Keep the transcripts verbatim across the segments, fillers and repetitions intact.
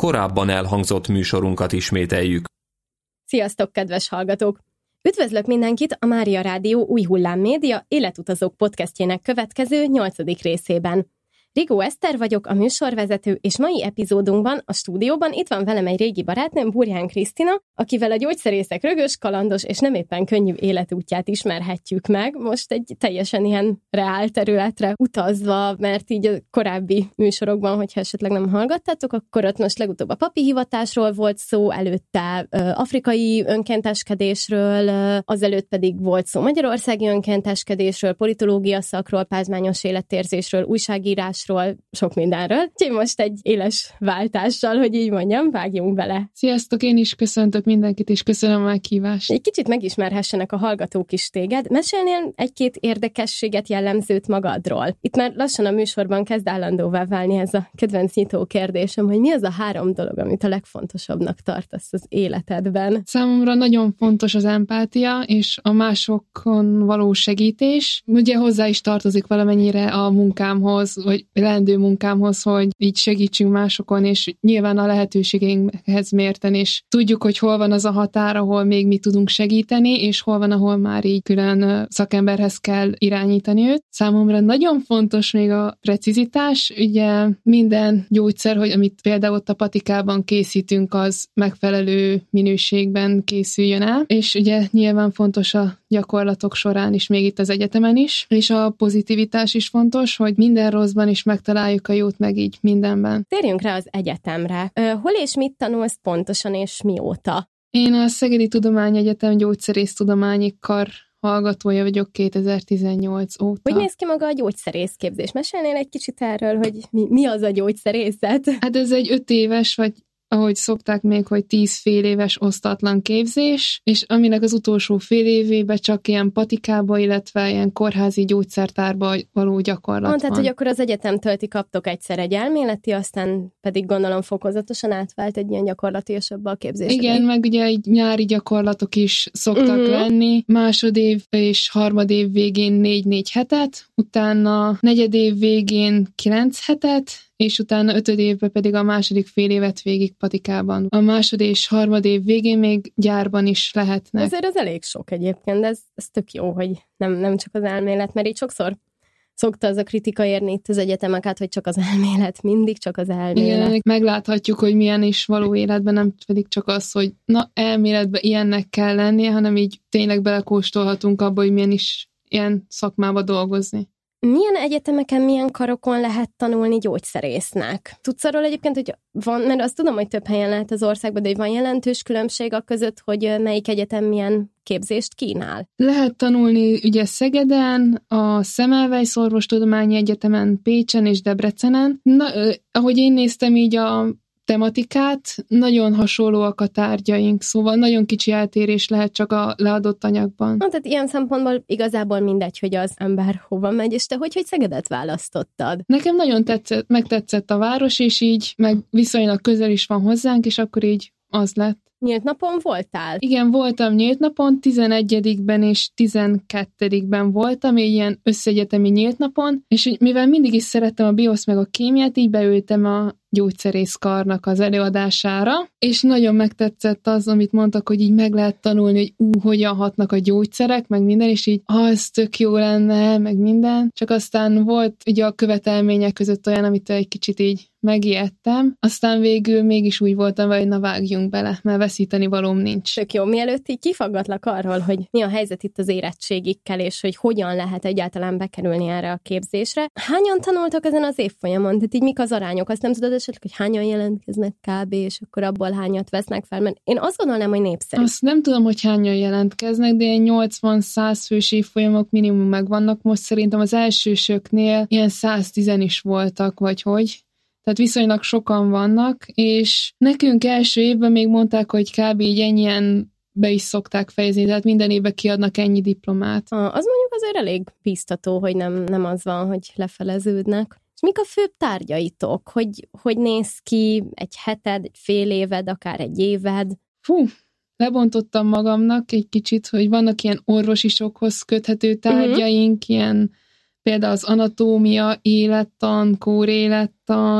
korábban elhangzott műsorunkat ismételjük. Sziasztok, kedves hallgatók! Üdvözlök mindenkit a Mária Rádió Új Hullám Média életutazók podcastjének következő nyolcadik részében. Rigó Eszter vagyok, a műsorvezető, és mai epizódunkban a stúdióban itt van velem egy régi barátnőm, Burján Krisztina, akivel a gyógyszerészek rögös, kalandos és nem éppen könnyű életútját ismerhetjük meg. Most egy teljesen ilyen reál területre utazva, mert így a korábbi műsorokban, hogyha esetleg nem hallgattátok, akkor ott most legutóbb a papi hivatásról volt szó, előtte ö, afrikai önkénteskedésről, ö, azelőtt pedig volt szó magyarországi önkénteskedésről, politológia szakról, pázmányos életérzésről, újságírás, sok mindenről. Úgyhogy most egy éles váltással, hogy így mondjam, vágjunk bele. Sziasztok, én is köszöntök mindenkit, és köszönöm a meghívást. Egy kicsit megismerhessenek a hallgatók is téged. Mesélnél egy-két érdekességet, jellemzőt magadról? Itt már lassan a műsorban kezd állandóvá válni ez a kedvenc nyitó kérdésem, hogy mi az a három dolog, amit a legfontosabbnak tartasz az életedben? Számomra nagyon fontos az empátia, és a másokon való segítés. Ugye hozzá is tartozik valamennyire a munkámhoz, vagy leendő munkámhoz, hogy így segítsünk másokon, és nyilván a lehetőségeinkhez mérten, és tudjuk, hogy hol van az a határ, ahol még mi tudunk segíteni, és hol van, ahol már így külön szakemberhez kell irányítani őt. Számomra nagyon fontos még a precizitás, ugye minden gyógyszer, hogy amit például ott a patikában készítünk, az megfelelő minőségben készüljön el, és ugye nyilván fontos a gyakorlatok során is, még itt az egyetemen is, és a pozitivitás is fontos, hogy minden rosszban is megtaláljuk a jót, meg így mindenben. Térjünk rá az egyetemre. Hol és mit tanulsz pontosan, és mióta? Én a Szegedi Tudományegyetem gyógyszerésztudományi kar hallgatója vagyok kétezer-tizennyolc óta. Hogy néz ki maga a gyógyszerészképzés? Mesélnél egy kicsit erről, hogy mi, mi az a gyógyszerészet? Hát ez egy öt éves, vagy ahogy szokták még, hogy tíz fél éves osztatlan képzés, és aminek az utolsó fél évében csak ilyen patikába, illetve ilyen kórházi gyógyszertárba való gyakorlat Mondtad, van. hogy akkor az egyetemtől ti kaptok egyszer egy elméleti, aztán pedig gondolom fokozatosan átvált egy ilyen gyakorlatilasabb a képzés. Igen, meg ugye egy nyári gyakorlatok is szoktak uh-huh. lenni. Másodév és harmadév végén négy-négy hetet, utána negyedév végén kilenc hetet, és utána ötöd évben pedig a második fél évet végig patikában. A másod és harmad év végén még gyárban is lehetnek. Ezért az elég sok egyébként, de ez, ez tök jó, hogy nem, nem csak az elmélet, mert így sokszor szokta az a kritika érni itt az egyetemeket, hogy csak az elmélet, mindig csak az elmélet. Igen, megláthatjuk, hogy milyen is való életben, nem pedig csak az, hogy na, elméletben ilyennek kell lennie, hanem így tényleg belekóstolhatunk abba, hogy milyen is ilyen szakmába dolgozni. Milyen egyetemeken, milyen karokon lehet tanulni gyógyszerésznek? Tudsz arról egyébként, hogy van, mert azt tudom, hogy több helyen lehet az országban, de hogy van jelentős különbség a között, hogy melyik egyetem milyen képzést kínál? Lehet tanulni ugye Szegeden, a Semmelweis Orvostudományi Egyetemen, Pécsen és Debrecenen. Na, eh, ahogy én néztem így a tematikát, nagyon hasonlóak a tárgyaink, szóval nagyon kicsi eltérés lehet csak a leadott anyagban. Na, tehát ilyen szempontból igazából mindegy, hogy az ember hova megy, és te hogy, hogy Szegedet választottad? Nekem nagyon tetszett, megtetszett a város, és így meg viszonylag közel is van hozzánk, és akkor így az lett. Nyílt napon voltál? Igen, voltam nyílt napon, tizenegyedikben és tizenkettedikben voltam, egy ilyen összeegyetemi nyílt napon, és mivel mindig is szerettem a biosz meg a kémiát, így beültem a gyógyszerészkarnak az előadására, és nagyon megtetszett az, amit mondtak, hogy így meg lehet tanulni, hogy ú, hogyan hatnak a gyógyszerek, meg minden, és így az tök jó lenne, meg minden. Csak aztán volt ugye a követelmények között olyan, amit egy kicsit így megijedtem, aztán végül mégis úgy voltam, hogy na vágjunk bele, mert veszíteni valóm nincs. Tök jó, mielőtt így kifaggatlak arról, hogy mi a helyzet itt az érettségikkel, és hogy hogyan lehet egyáltalán bekerülni erre a képzésre. Hányan tanultak ezen az évfolyamon? Tehát így mik az arányok? Azt nem tudod esetleg, hogy hányan jelentkeznek kb. És akkor abból hányat vesznek fel? Mert én azt gondolnám, hogy népszerű. Azt nem tudom, hogy hányan jelentkeznek, de ilyen nyolcvan-száz fős évfolyamok minimum megvannak. Most szerintem az elsősöknél ilyen száztíz is voltak, vagy hogy. Tehát viszonylag sokan vannak, és nekünk első évben még mondták, hogy kb. Így ennyien be is szokták fejezni, tehát minden évben kiadnak ennyi diplomát. Ah, az mondjuk azért elég bíztató, hogy nem, nem az van, hogy lefeleződnek. És mik a főbb tárgyaitok? Hogy, hogy néz ki egy heted, egy fél éved, akár egy éved? Fú, lebontottam magamnak egy kicsit, hogy vannak ilyen orvosi sokhoz köthető tárgyaink, uh-huh. ilyen például az anatómia, élettan, kórélettan,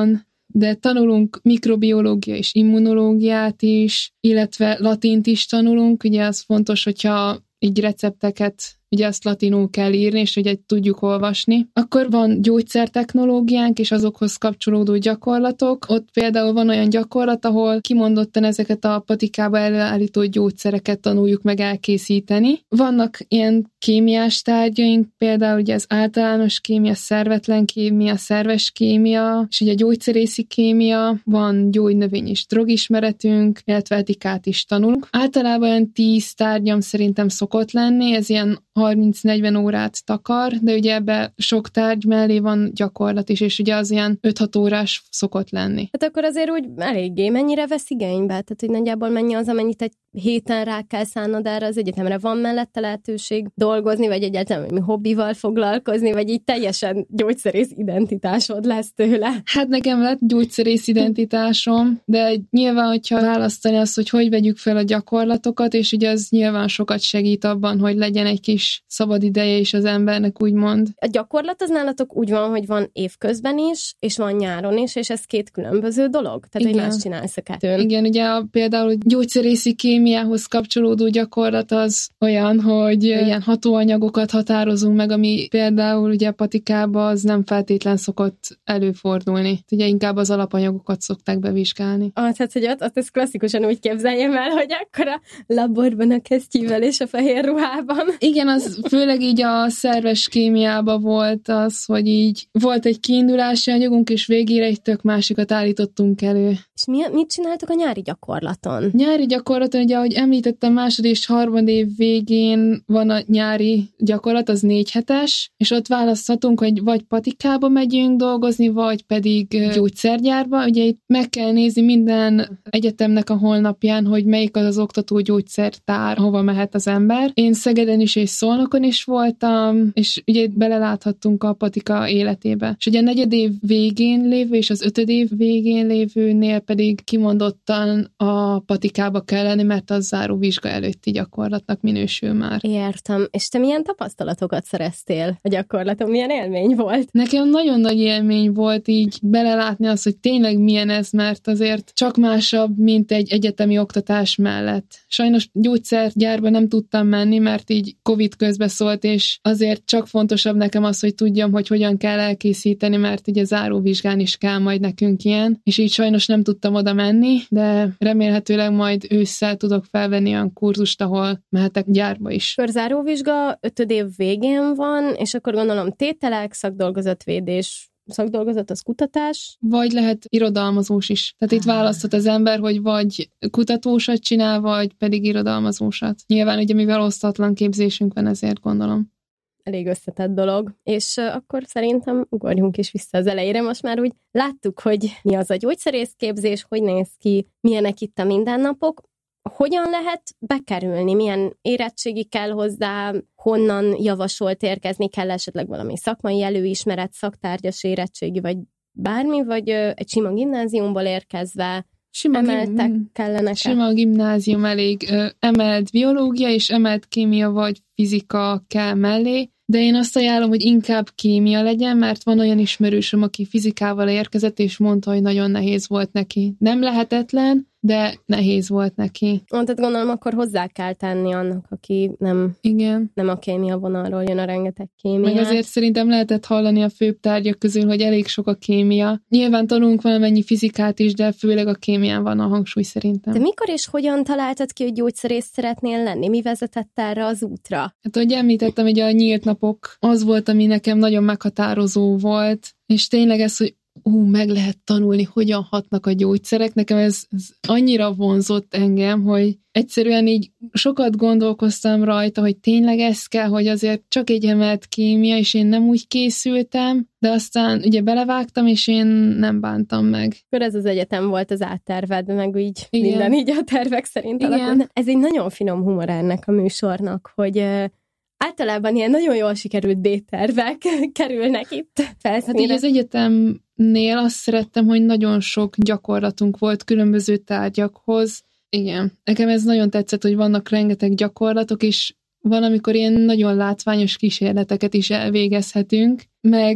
de tanulunk mikrobiológia és immunológiát is, illetve latint is tanulunk, ugye az fontos, hogyha így recepteket, ugye azt latinul kell írni, és ugye tudjuk olvasni. Akkor van gyógyszertechnológiánk, és azokhoz kapcsolódó gyakorlatok. Ott például van olyan gyakorlat, ahol kimondottan ezeket a patikába előállított gyógyszereket tanuljuk meg elkészíteni. Vannak ilyen kémiás tárgyaink, például ugye az általános kémia, szervetlen kémia, szerves kémia, és ugye gyógyszerészi kémia, van gyógynövény és drogismeretünk, illetve etikát is tanulunk. Általában olyan tíz tárgyam szerintem szokott lenni, ez ilyen harminc-negyven órát takar, de ugye ebbe sok tárgy mellé van gyakorlat is, és ugye az ilyen öt-hat órás szokott lenni. Hát akkor azért úgy eléggé mennyire vesz igénybe? Tehát, hogy nagyjából mennyi az, amennyit egy héten rá kell szánnod erre az egyetemre? Van mellette lehetőség dolgozni, vagy egyáltalán hobbival foglalkozni, vagy így teljesen gyógyszerész identitásod lesz tőle? Hát nekem lett gyógyszerész identitásom, de nyilván, hogyha választani azt, hogy hogy vegyük fel a gyakorlatokat, és ugye az nyilván sokat segít abban, hogy legyen egy kis szabad ideje is az embernek, úgymond. A gyakorlat az nálatok úgy van, hogy van évközben is, és van nyáron is, és ez két különböző dolog? Tehát, igen. Hogy más csinálsz a kettőn. Igen, ugye a, például gyógyszerészi kémiához kapcsolódó gyakorlat az olyan, hogy ilyen hatóanyagokat határozunk meg, ami például ugye a patikában az nem feltétlen szokott előfordulni. Ugye inkább az alapanyagokat szokták bevizsgálni. Ah, tehát, hogy ott, ott ezt klasszikusan úgy képzeljem el, hogy akkor a laborban a kesztyűvel és a fehér ruhában. Igen, az főleg így a szerves kémiában volt az, hogy így volt egy kiindulási anyagunk, és végére egy tök másikat állítottunk elő. És mi, mit csináltok a nyári gyakorlaton? Nyári gyakorlaton, ugye, ahogy említettem, másod és harmad év végén van a nyári gyakorlat, az négy hetes, és ott választhatunk, hogy vagy patikába megyünk dolgozni, vagy pedig gyógyszergyárba. Ugye itt meg kell nézni minden egyetemnek a honlapján, hogy melyik az az oktató gyógyszertár, hova mehet az ember. Én Szegeden is és Szolnokon is voltam, és ugye beleláthattunk a patika életébe. És ugye a negyed év végén lévő és az ötöd év végén lévőnél pedig kimondottan a patikába kell lenni, mert az záró vizsga előtti gyakorlatnak minősül már. Értem. És te milyen tapasztalatokat szereztél a gyakorlaton? Milyen élmény volt? Nekem nagyon nagy élmény volt így belelátni azt, hogy tényleg milyen ez, mert azért csak másabb, mint egy egyetemi oktatás mellett. Sajnos gyógyszergyárba nem tudtam menni, mert így Covid közbeszólt, és azért csak fontosabb nekem az, hogy tudjam, hogy hogyan kell elkészíteni, mert ugye záróvizsgán is kell majd nekünk ilyen, és így sajnos nem tudtam oda menni, de remélhetőleg majd ősszel tudok felvenni olyan kurzust, ahol mehetek gyárba is. Akkor záróvizsga ötöd év végén van, és akkor gondolom tételek, szakdolgozatvédés, szakdolgozat az kutatás. Vagy lehet irodalmazós is. Tehát itt választhat az ember, hogy vagy kutatósat csinál, vagy pedig irodalmazósat. Nyilván ugye mivel osztatlan képzésünk van, ezért gondolom. Elég összetett dolog. És uh, akkor szerintem ugorjunk is vissza az elejére. Most már úgy láttuk, hogy mi az a gyógyszerészképzés, hogy néz ki, milyenek itt a mindennapok. Hogyan lehet bekerülni? Milyen érettségi kell hozzá? Honnan javasolt érkezni? Kell esetleg valami szakmai előismeret, szaktárgyas érettségi, vagy bármi? Vagy uh, egy sima gimnáziumból érkezve Sima emeltek gim- kellenek? Sima gimnázium elég. Ö, emelt biológia és emelt kémia vagy fizika kell mellé, de én azt ajánlom, hogy inkább kémia legyen, mert van olyan ismerősöm, aki fizikával érkezett, és mondta, hogy nagyon nehéz volt neki. Nem lehetetlen, de nehéz volt neki. Tehát gondolom, akkor hozzá kell tenni annak, aki nem, Igen. nem a kémia vonalról jön, a rengeteg kémia. Meg azért szerintem lehetett hallani a főbb tárgyak közül, hogy elég sok a kémia. Nyilván tanulunk valamennyi fizikát is, de főleg a kémián van a hangsúly szerintem. De mikor és hogyan találtad ki, hogy gyógyszerész szeretnél lenni? Mi vezetett erre az útra? Hát, ahogy említettem, hogy a nyílt napok az volt, ami nekem nagyon meghatározó volt, és tényleg ez, hogy ú, meg lehet tanulni, hogyan hatnak a gyógyszerek. Nekem ez, ez annyira vonzott engem, hogy egyszerűen így sokat gondolkoztam rajta, hogy tényleg ez kell, hogy azért csak egy emelt kémia, és én nem úgy készültem, de aztán ugye belevágtam, és én nem bántam meg. Akkor ez az egyetem volt az átterved, meg így igen. Minden így a tervek szerint alakult. Ez egy nagyon finom humor ennek a műsornak, hogy uh, általában ilyen nagyon jól sikerült B-tervek kerülnek itt felszínre. Hát így az egyetemnél azt szerettem, hogy nagyon sok gyakorlatunk volt különböző tárgyakhoz. Igen, nekem ez nagyon tetszett, hogy vannak rengeteg gyakorlatok, és van, amikor ilyen nagyon látványos kísérleteket is elvégezhetünk, meg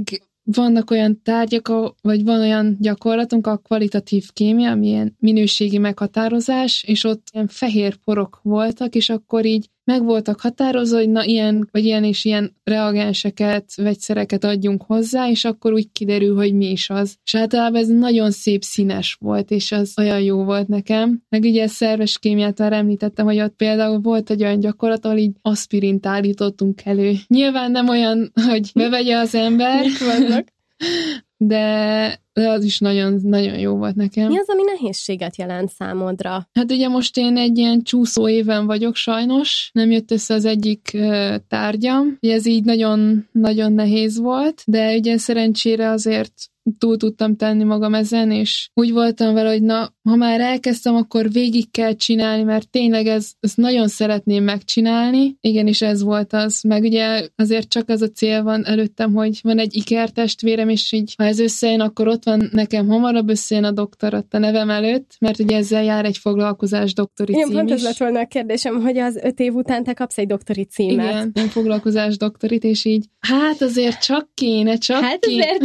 vannak olyan tárgyak, vagy van olyan gyakorlatunk, a kvalitatív kémia, ami ilyen minőségi meghatározás, és ott ilyen fehér porok voltak, és akkor így meg voltak határozva, hogy na ilyen, vagy ilyen és ilyen reagenseket, vegyszereket adjunk hozzá, és akkor úgy kiderül, hogy mi is az. És általában ez nagyon szép színes volt, és az olyan jó volt nekem. Meg ugye a szerves kémiát már említettem, hogy ott például volt egy olyan gyakorlat, ahol így aspirint állítottunk elő. Nyilván nem olyan, hogy bevegye az ember, de, de az is nagyon, nagyon jó volt nekem. Mi az, ami nehézséget jelent számodra? Hát ugye most én egy ilyen csúszó éven vagyok sajnos, nem jött össze az egyik uh, tárgyam, ugye ez így nagyon, nagyon nehéz volt, de ugye szerencsére azért túl tudtam tenni magam ezen, és úgy voltam vele, hogy na, ha már elkezdtem, akkor végig kell csinálni, mert tényleg ez, ezt nagyon szeretném megcsinálni. Igen, és ez volt az. Meg ugye azért csak az a cél van előttem, hogy van egy ikertestvérem, és így, ha ez összejön, akkor ott van nekem hamarabb összejön a doktorat a nevem előtt, mert ugye ezzel jár egy foglalkozás doktori Igen, cím pont is. ez lett volna a kérdésem, hogy az öt év után te kapsz egy doktori címet. Igen, egy foglalkozás doktorit, és így, hát azért csak kéne, csak hát kéne. azért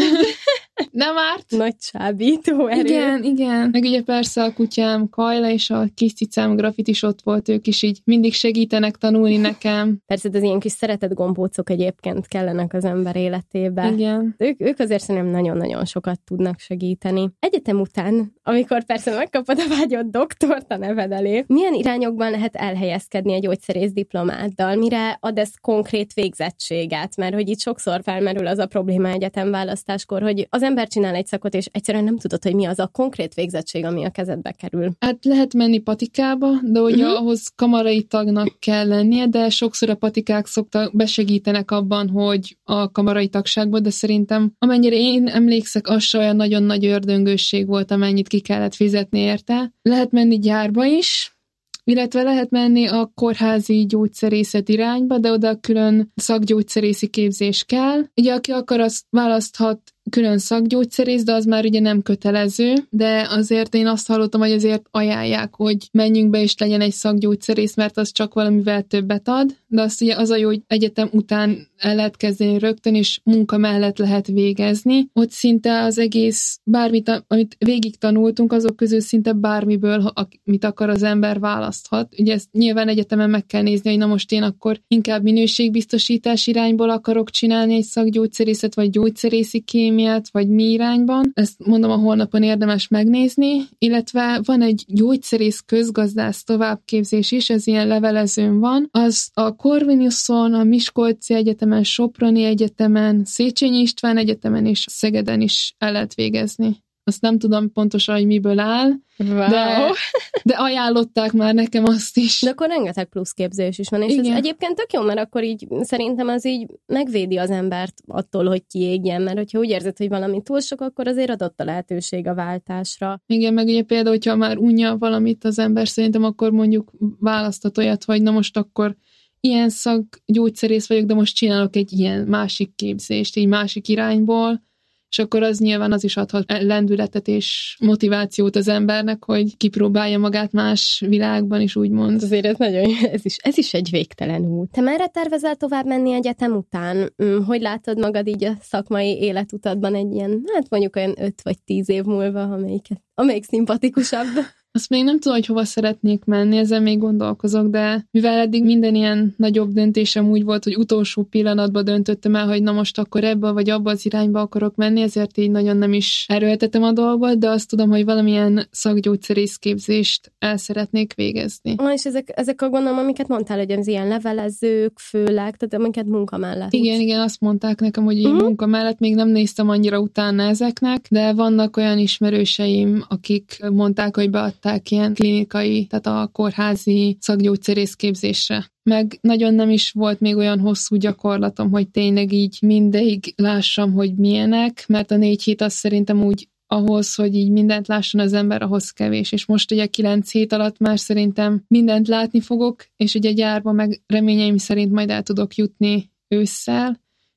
nem árt. Nagy csábító erő. Igen, igen. Meg ugye persze a kutyám Kajla és a kis cicám Grafit is ott volt, ők is így mindig segítenek tanulni nekem. Persze, az ilyen kis szeretett gombócok egyébként kellenek az ember életébe. Igen. Ők, ők azért szerintem nagyon-nagyon sokat tudnak segíteni. Egyetem után, amikor persze megkapod a vágyott doktort a neved elé, milyen irányokban lehet elhelyezkedni egy gyógyszerész diplomáddal? Mire ad ez konkrét végzettséget? Mert hogy itt sokszor felmerül az a probléma egyetemválasztáskor, hogy az ember csinál egy szakot, és egyszerűen nem tudod, hogy mi az a konkrét végzettség, ami a kezedbe kerül. Hát lehet menni patikába, de ugye uh-huh. ahhoz kamarai tagnak kell lennie, de sokszor a patikák szoktak, besegítenek abban, hogy a kamarai tagságban, de szerintem amennyire én emlékszek, az se olyan nagyon nagy ördöngősség volt, amennyit ki kellett fizetni érte. Lehet menni gyárba is, illetve lehet menni a kórházi gyógyszerészet irányba, de oda külön szakgyógyszerészi képzés kell. Ugye aki akar, az választhat külön szakgyógyszerész, de az már ugye nem kötelező, de azért én azt hallottam, hogy azért ajánlják, hogy menjünk be és legyen egy szakgyógyszerész, mert az csak valamivel többet ad, de azt ugye az a jó, hogy egyetem után el lehet kezdeni rögtön, és munka mellett lehet végezni. Ott szinte az egész, bármit, amit végig tanultunk, azok közül szinte bármiből, amit akar az ember választhat. Ugye ezt nyilván egyetemen meg kell nézni, hogy na most én akkor inkább minőségbiztosítás irányból akarok csinálni egy szakgyógyszerészet, vagy gyógyszerészi kémiát, vagy mi irányban. Ezt mondom, a honlapon érdemes megnézni, illetve van egy gyógyszerész közgazdász továbbképzés is, ez ilyen levelezőn van. Az a Corvinuson, a Miskolci Egyetemen, Soproni Egyetemen, Széchenyi István Egyetemen és Szegeden is el lehet végezni. Azt nem tudom pontosan, hogy miből áll, wow. de, de ajánlották már nekem azt is. De akkor rengeteg pluszképzés is van, és igen. Ez egyébként tök jó, mert akkor így szerintem az így megvédi az embert attól, hogy kiégjen, mert hogyha úgy érzed, hogy valami túl sok, akkor azért adott a lehetőség a váltásra. Igen, meg ugye például, hogyha már unja valamit az ember, szerintem akkor mondjuk választat olyat, hogy na most akkor ilyen szakgyógyszerész vagyok, de most csinálok egy ilyen másik képzést, így másik irányból, és akkor az nyilván az is adhat lendületet és motivációt az embernek, hogy kipróbálja magát más világban is, úgymond. Azért ez nagyon jó, ez is, ez is egy végtelen út. Te merre tervezel tovább menni egyetem után? Hogy látod magad így a szakmai életutadban egy ilyen, hát mondjuk olyan öt vagy tíz év múlva, amelyik, amelyik szimpatikusabb? Azt még nem tudom, hogy hova szeretnék menni, ezen még gondolkozok, de mivel eddig minden ilyen nagyobb döntésem úgy volt, hogy utolsó pillanatban döntöttem el, hogy na most akkor ebbe vagy abba az irányba akarok menni, ezért így nagyon nem is erőltetem a dolgot, de azt tudom, hogy valamilyen szakgyógyszerészképzést el szeretnék végezni. Na, és ezek, ezek a gondolom, amiket mondtál, hogy az ilyen levelezők, főleg, tehát amiket munka mellett. Igen, úgy. igen, azt mondták nekem, hogy uh-huh. munka mellett még nem néztem annyira utána ezeknek, de vannak olyan ismerőseim, akik mondták, hogy beadták ilyen klinikai, tehát a kórházi szakgyógyszerészképzésre. Meg nagyon nem is volt még olyan hosszú gyakorlatom, hogy tényleg így mindeig lássam, hogy milyenek, mert a négy hét az szerintem úgy ahhoz, hogy így mindent lásson az ember, ahhoz kevés. És most ugye kilenc hét alatt már szerintem mindent látni fogok, és ugye gyárba meg reményeim szerint majd el tudok jutni ősszel,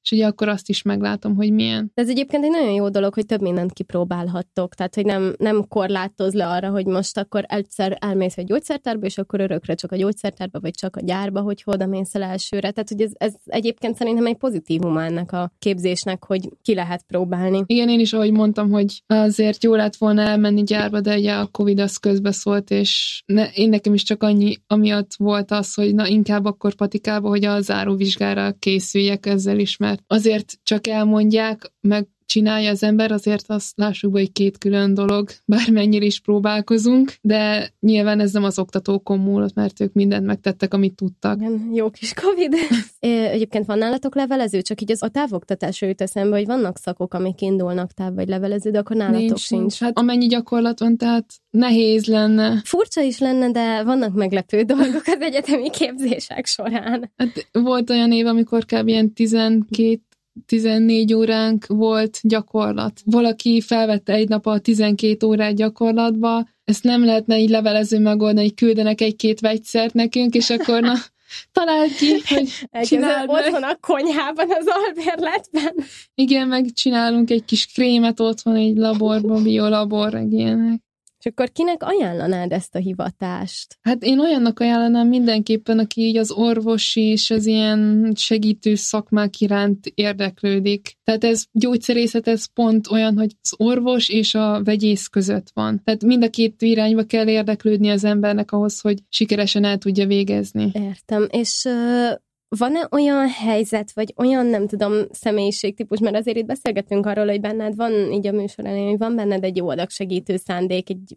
és ugye akkor azt is meglátom, hogy milyen. Ez egyébként egy nagyon jó dolog, hogy több mindent kipróbálhattok, tehát hogy nem, nem korlátoz le arra, hogy most akkor egyszer elmész egy gyógyszertárba, és akkor örökre csak a gyógyszertárba, vagy csak a gyárba, hogy oda mész el elsőre. Tehát, hogy ez, ez egyébként szerintem egy pozitívuma ennek a képzésnek, hogy ki lehet próbálni. Igen, én is, ahogy mondtam, hogy azért jó lett volna elmenni gyárba, de ugye a Covid az közbeszólt, és ne, én nekem is csak annyi, amiatt volt az, hogy na inkább akkor patikába, hogy a záróvizsgára készüljek ezzel is, mert azért csak elmondják, meg csinálja az ember, azért azt lássuk be, hogy két külön dolog, bármennyire is próbálkozunk, de nyilván ez nem az oktatókon múlott, mert ők mindent megtettek, amit tudtak. Igen, jó kis Covid. Egyébként van nálatok levelező, csak így az a távoktatásra jut eszembe, hogy vannak szakok, amik indulnak táv vagy levelező, de akkor nálatok nincs, sincs. nincs. Hát amennyi gyakorlat van, tehát nehéz lenne. Furcsa is lenne, de vannak meglepő dolgok az egyetemi képzések során. Hát volt olyan év, amikor kb. Ilyen tizenkét tizennégy óránk volt gyakorlat. Valaki felvette egy nap a tizenkét órát gyakorlatba, ezt nem lehetne így levelező megoldani, küldenek egy-két vegyszert nekünk, és akkor na, találd ki, hogy csináld meg. Otthon a konyhában, az albérletben. Igen, meg csinálunk egy kis krémet otthon, egy laborban, biolabor, meg ilyenek. És akkor kinek ajánlanád ezt a hivatást? Hát én olyannak ajánlanám mindenképpen, aki így az orvosi és az ilyen segítő szakmák iránt érdeklődik. Tehát ez gyógyszerészet, ez pont olyan, hogy az orvos és a vegyész között van. Tehát mind a két irányba kell érdeklődni az embernek ahhoz, hogy sikeresen el tudja végezni. Értem. És... Uh... van-e olyan helyzet, vagy olyan, nem tudom, személyiségtípus, mert azért itt beszélgetünk arról, hogy benned van, így a műsor elején, hogy van benned egy jó adag segítő szándék, egy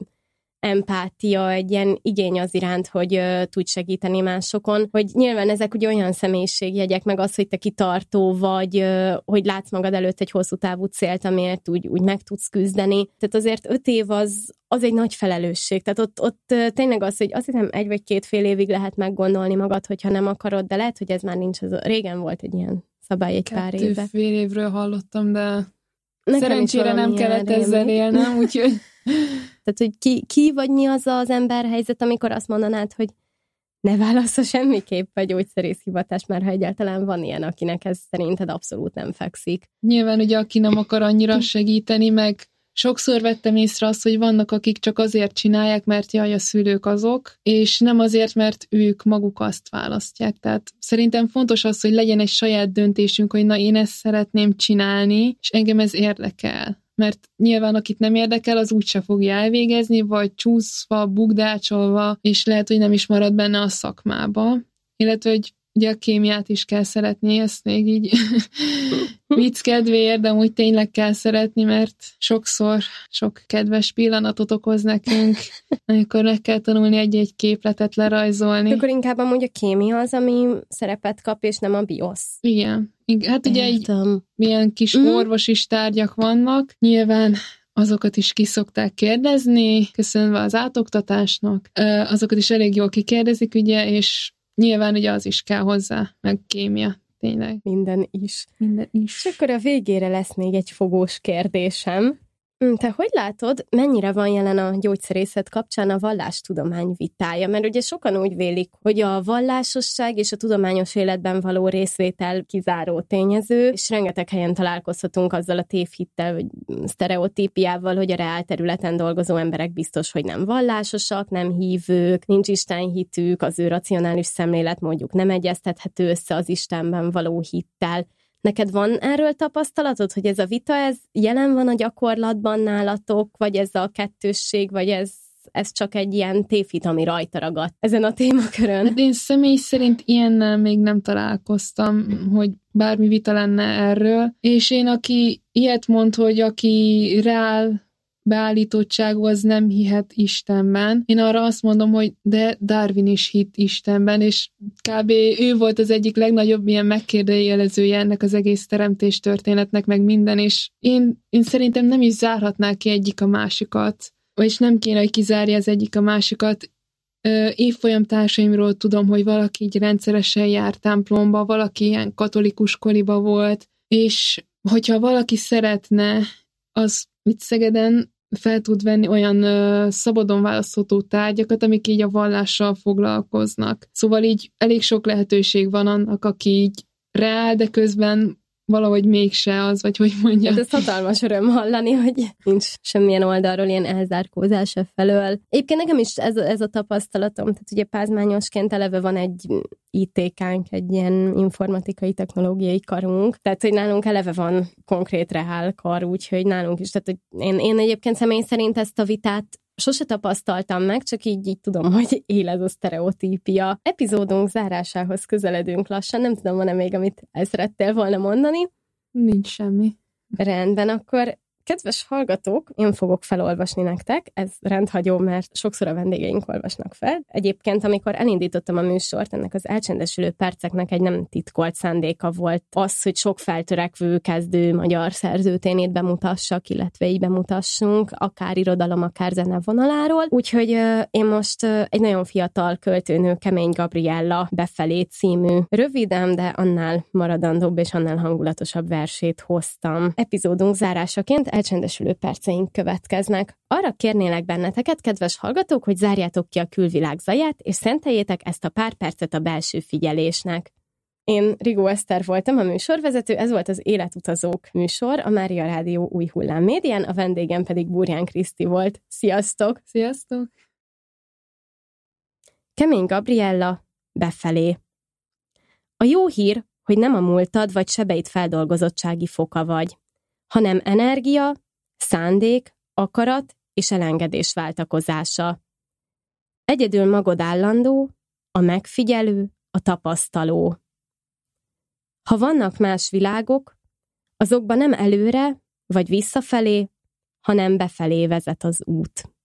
empátia, egy ilyen igény az iránt, hogy uh, tudj segíteni másokon, hogy nyilván ezek ugye olyan személyiségjegyek, meg az, hogy te kitartó vagy, uh, hogy látsz magad előtt egy hosszú távú célt, amiért úgy, úgy meg tudsz küzdeni. Tehát azért öt év az, az egy nagy felelősség. Tehát ott, ott uh, tényleg az, hogy azt hiszem egy vagy két fél évig lehet meggondolni magad, hogyha nem akarod, de lehet, hogy ez már nincs, az, régen volt egy ilyen szabály egy Kettő pár éve. Kettő fél évről hallottam, de nekem szerencsére nem kellett ezzel élnem, úgyhogy... Tehát, hogy ki, ki vagy mi az az emberhelyzet, amikor azt mondanád, hogy ne válassza semmiképp a gyógyszerész hivatást, mert ha egyáltalán van ilyen, akinek ez szerinted abszolút nem fekszik. Nyilván ugye, aki nem akar annyira segíteni, meg sokszor vettem észre azt, hogy vannak, akik csak azért csinálják, mert jaj, a szülők azok, és nem azért, mert ők maguk azt választják. Tehát szerintem fontos az, hogy legyen egy saját döntésünk, hogy na, én ezt szeretném csinálni, és engem ez érdekel. Mert nyilván akit nem érdekel, az úgyse fogja elvégezni, vagy csúszva, bukdácsolva, és lehet, hogy nem is marad benne a szakmába. Illetve, hogy ugye a kémiát is kell szeretni, ezt még így vicc kedvéért, de úgy tényleg kell szeretni, mert sokszor sok kedves pillanatot okoz nekünk, amikor meg kell tanulni egy-egy képletet lerajzolni. Akkor inkább amúgy a kémia az, ami szerepet kap, és nem a biosz. Igen. Hát ugye egy milyen kis mm. orvosi tárgyak vannak, nyilván azokat is ki szokták kérdezni, köszönve az átoktatásnak, azokat is elég jól kikérdezik, ugye, és nyilván ugye az is kell hozzá, meg kémia, tényleg. Minden is. Minden is. És akkor a végére lesz még egy fogós kérdésem. Te hogy látod, mennyire van jelen a gyógyszerészet kapcsán a vallástudomány vitája? Mert ugye sokan úgy vélik, hogy a vallásosság és a tudományos életben való részvétel kizáró tényező, és rengeteg helyen találkozhatunk azzal a tévhittel, vagy sztereotípiával, hogy a reál területen dolgozó emberek biztos, hogy nem vallásosak, nem hívők, nincs istenhitük, az ő racionális szemléletmódjuk nem egyeztethető össze az Istenben való hittel. Neked van erről tapasztalatod, hogy ez a vita, ez jelen van a gyakorlatban nálatok, vagy ez a kettősség, vagy ez, ez csak egy ilyen tévhit, ami rajta ragadt ezen a témakörön? Hát én személy szerint ilyennel még nem találkoztam, hogy bármi vita lenne erről, és én, aki ilyet mond, hogy aki reál beállítottságú, az nem hihet Istenben. Én arra azt mondom, hogy de Darwin is hitt Istenben, és kb. Ő volt az egyik legnagyobb ilyen megkérdőjelezője ennek az egész teremtés történetnek, meg minden, és én, én szerintem nem is zárhatnák ki egyik a másikat, vagyis nem kéne, hogy kizárja az egyik a másikat. Évfolyam társaimról tudom, hogy valaki így rendszeresen járt templomba, valaki ilyen katolikus koliba volt, és hogyha valaki szeretne, az itt Szegeden fel tud venni olyan ö, szabadon választható tárgyakat, amik így a vallással foglalkoznak. Szóval így elég sok lehetőség van annak, aki így reál, de közben valahogy mégse az, vagy hogy mondjam. Hát ez hatalmas öröm hallani, hogy nincs semmilyen oldalról ilyen elzárkózása felől. Egyébként nekem is ez, ez a tapasztalatom, tehát ugye pázmányosként eleve van egy í té kánk, egy ilyen informatikai technológiai karunk, tehát hogy nálunk eleve van konkrét reál kar, úgyhogy nálunk is, tehát hogy én, én egyébként személy szerint ezt a vitát sose tapasztaltam meg, csak így, így tudom, hogy él ez a sztereotípia. Epizódunk zárásához közeledünk lassan, nem tudom, van-e még, amit el szerettél volna mondani? Nincs semmi. Rendben, akkor kedves hallgatók, én fogok felolvasni nektek, ez rendhagyó, mert sokszor a vendégeink olvasnak fel. Egyébként, amikor elindítottam a műsort, ennek az elcsendesülő perceknek egy nem titkolt szándéka volt az, hogy sok feltörekvő kezdő magyar szerzőténét bemutassak, illetve így bemutassunk, akár irodalom, akár zene vonaláról. Úgyhogy uh, én most uh, egy nagyon fiatal költőnő, Kemény Gabriella Befelé című röviden, de annál maradandóbb és annál hangulatosabb versét hoztam. Epizódunk zárásaként elcsendesülő perceink következnek. Arra kérnélek benneteket, kedves hallgatók, hogy zárjátok ki a külvilág zaját, és szenteljétek ezt a pár percet a belső figyelésnek. Én Rigó Eszter voltam, a műsorvezető, ez volt az Életutazók műsor, a Mária Rádió Új Hullám médián, a vendégem pedig Burján Kriszti volt. Sziasztok! Sziasztok! Kemény Gabriella, Befelé. A jó hír, hogy nem a múltad vagy sebeid feldolgozottsági foka vagy, hanem energia, szándék, akarat és elengedés váltakozása. Egyedül magod állandó, a megfigyelő, a tapasztaló. Ha vannak más világok, azokba nem előre vagy visszafelé, hanem befelé vezet az út.